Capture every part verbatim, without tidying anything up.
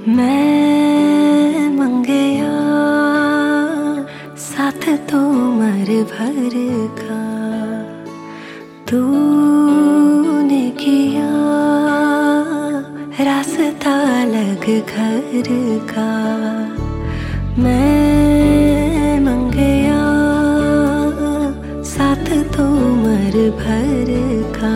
मैं मंगया साथ तो उम्र भर का, तूने किया रास्ता अलग घर का। मैं मंगया साथ तो उम्र भर का,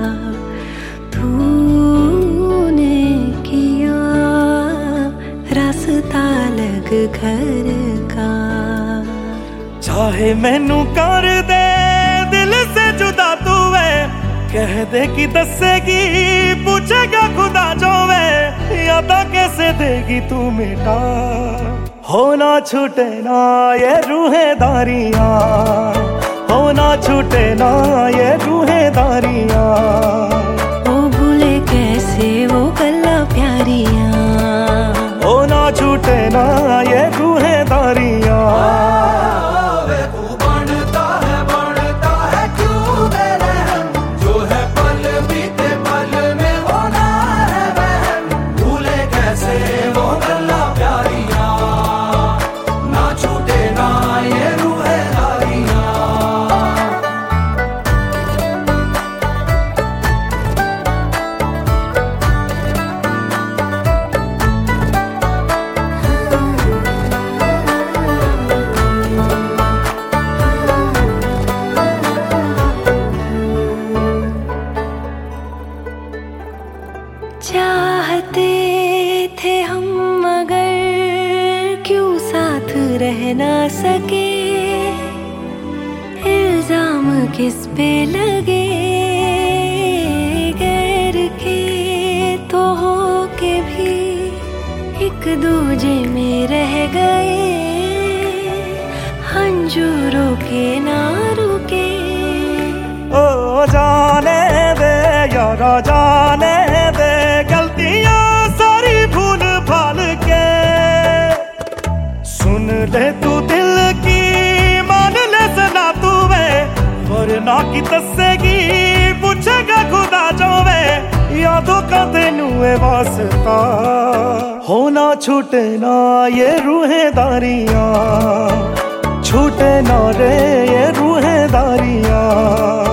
तूने किया रास्ता अलग घर का। चाहे मैनू कर दे दिल से जुदा तू वे, कह दे कि दसेगी पूछेगा खुदा जो वे, यादा कैसे देगी तू मिटा। होना छूटे ना ये रूहेदारियां, होना छूटे ना ये रूहेदारियां। ओ भूले कैसे वो गल्ला प्यारियां, होना छूटे ना ये रूहेदारियां। चाहते थे हम मगर क्यों साथ रह ना सके, इल्जाम किस पे लगे गैर के तो हो के भी एक दूजे में रह गए, हंजूरों के ना रुके। ओ जाने दे यारा जाने दे, गलतियां सारी भूल भाल के। सुन ले तू दिल की मान ले सना तू वे, वरना की दसेगी पूछेगा खुदा जो वे, यादों का तेनू है वास्ता। होना छूटे ना ये रूहेदारियां, छूटे ना रे ये रूहेदारियां।